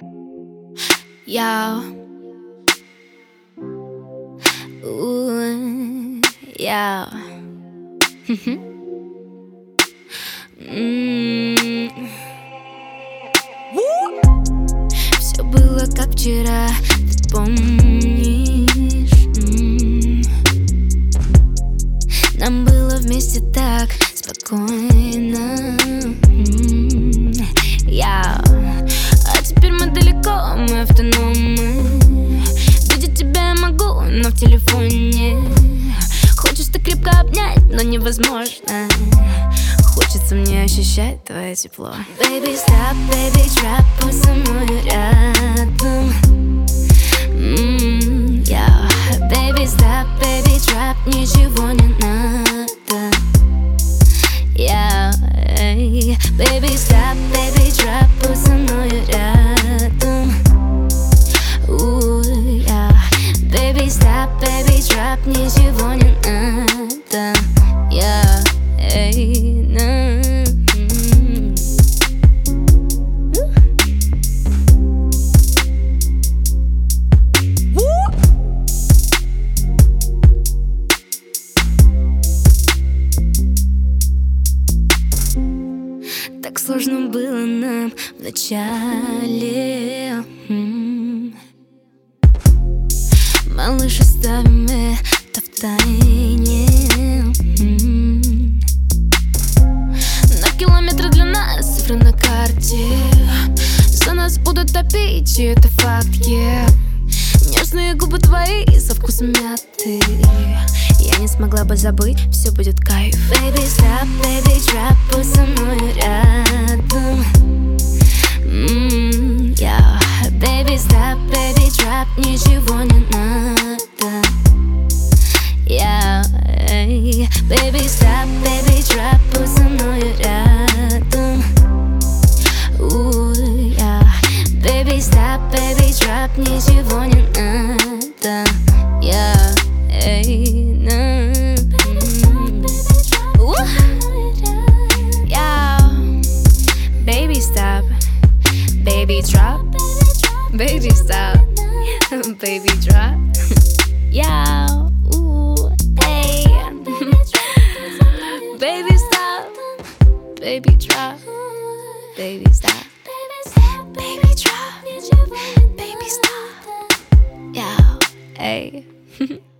Yo. Ooh, yo. Все было как вчера, ты помнишь? Нам было вместе так спокойно. А теперь мы далеко, мы автономы. Видеть тебя я могу, но в телефоне. Хочешь ты крепко обнять, но невозможно. Хочется мне ощущать твое тепло. Baby, stop, baby, trap, будь со мной рядом. Baby, stop, baby, trap, ничего не надо. Baby, stop, baby, trap, будь со мной рядом. Baby, stop, baby, trap, ничего не надо. Так сложно было нам в начале. Малыш, оставим это в тайне. На километры для нас цифры на карте. За нас будут топить, и это факт, Нежные губы твои со вкусом мяты. Я не смогла бы забыть, все будет кайф. Baby, stop, baby, trap, будь со мной рядом. Baby, stop, baby, trap, ничего не надо. Baby, stop, baby, trap, будь со мной рядом. Baby, stop, baby, trap, ничего не надо. Baby, stop, baby, drop. Baby, stop, baby, drop. Hey. Baby, stop, baby, drop. Baby, stop, baby, drop. Baby, stop. Hey.